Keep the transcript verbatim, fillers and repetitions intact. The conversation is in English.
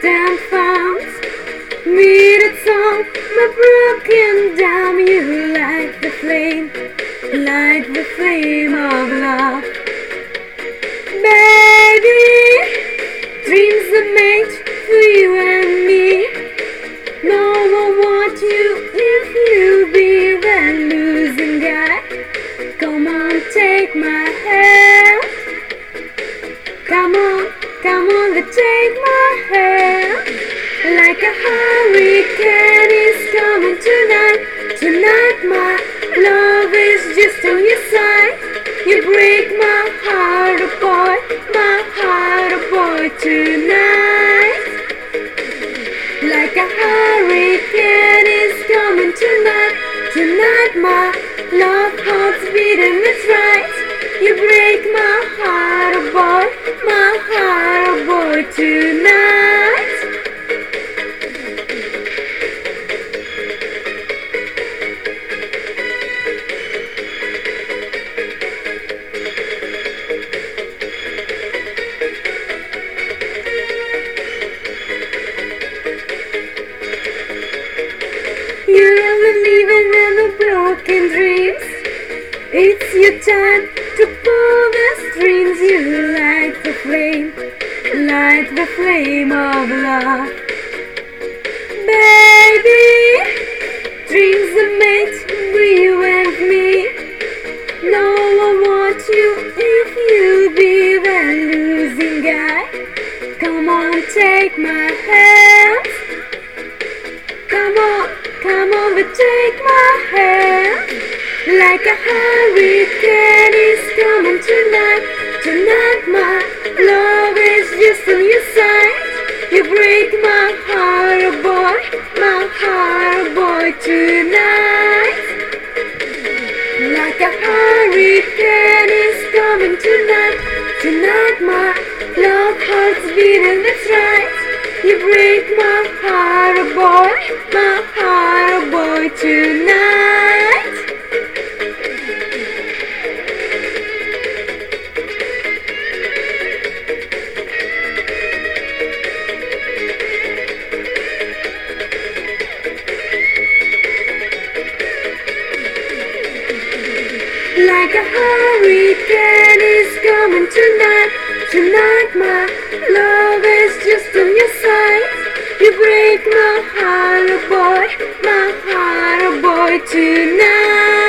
and found me that song, my broken down. You like the flame, like the flame of love. Baby, dreams are made for you and me. No one wants you if you be the losing guy. Come on, take my hand. Come on, come on, take my hand. Like a hurricane is coming tonight. Tonight my love is just on your side. You break my heart, oh boy, my heart, oh boy, tonight. Like a hurricane is coming tonight. Tonight my love heart's beating, that's right. You break my heart, oh boy, my heart, oh boy, tonight. You're believing in the broken dreams. It's your time to pull the strings. You like the flame, like the flame of love. Baby, dreams are made for you and me. No one wants you if you be the losing guy. Come on, take my hand. Come on, come on, but take my hand. Like a hurricane is coming tonight. Tonight my love is just on your side. You break my heart, oh boy, my heart, oh boy, tonight. Like a hurricane is coming tonight. Tonight my love heart's beating, that's right. You break my heart, oh boy, my heart, oh boy, tonight. Like a hurricane is coming tonight. Tonight my love is just on your side. You break my heart, oh boy, my heart, oh boy, tonight.